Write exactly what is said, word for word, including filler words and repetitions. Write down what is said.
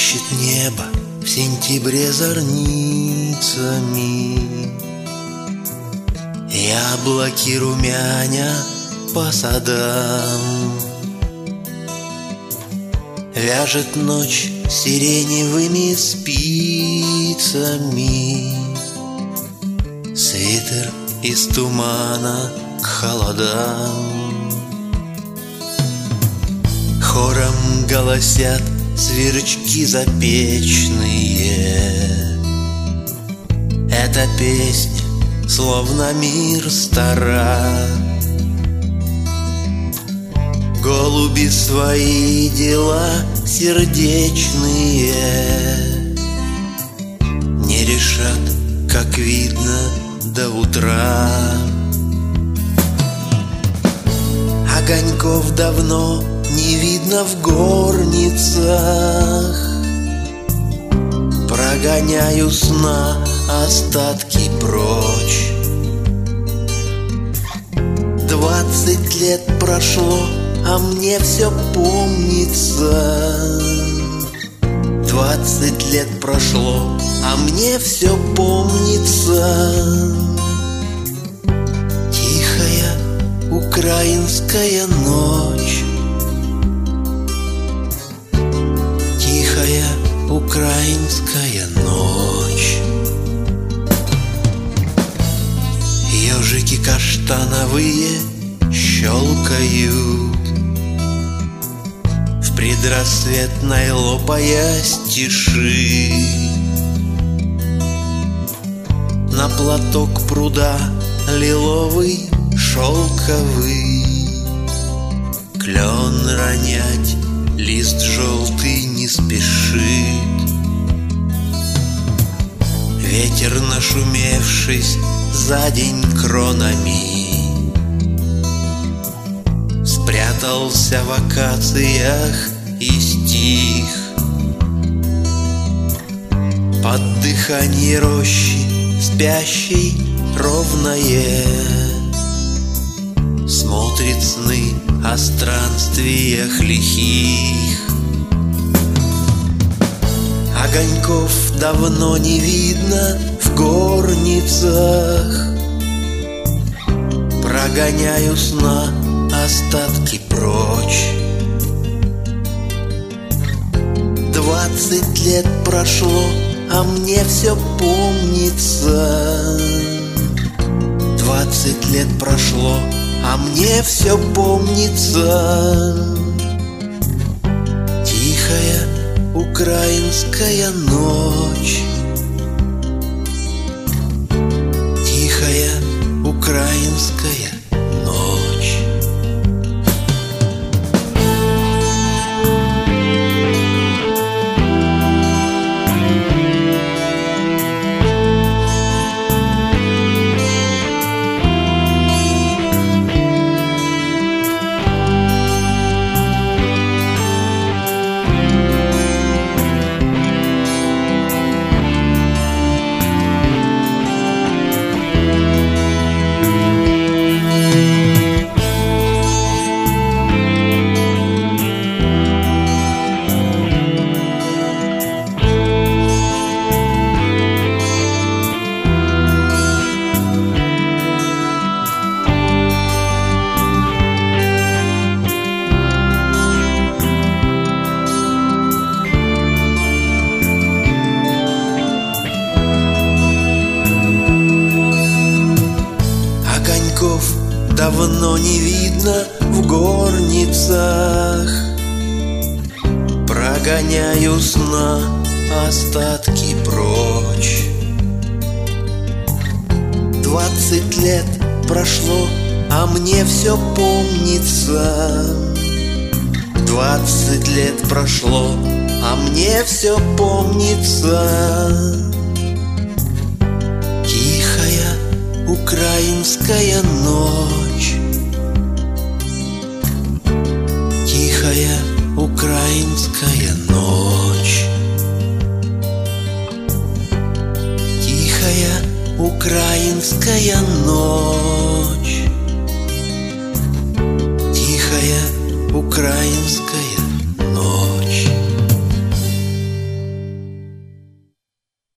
Блещет небо в сентябре зорницами, яблоки румяня по садам. Вяжет ночь сиреневыми спицами свитер из тумана к холодам. Хором голосят сверчки запечные. Эта песня словно мир стара. Голуби свои дела сердечные не решат, как видно, до утра. Огоньков давно не видно в горницах. Прогоняю сна остатки прочь. Двадцать лет прошло, а мне все помнится. Двадцать лет прошло, а мне все помнится. Тихая украинская ночь, тихая украинская ночь. Ежики каштановые щелкают в предрассветной лопаясь тиши. На платок пруда лиловый шелковый клен ронять лист желтый не спешит. Ветер, нашумевшись за день кронами, спрятался в акациях и стих. Под дыхание рощи спящей ровное смотрит сны о странствиях лихих. Огоньков давно не видно в горницах. Прогоняю сна остатки прочь. Двадцать лет прошло, а мне все помнится. Двадцать лет прошло, а мне все помнится. Тихая украинская ночь, тихая украинская ночь. Давно не видно в горницах. Прогоняю сна остатки прочь. Двадцать лет прошло, а мне все помнится. Двадцать лет прошло, а мне все помнится. Тихая украинская ночь, тихая украинская ночь, тихая украинская ночь, тихая украинская ночь.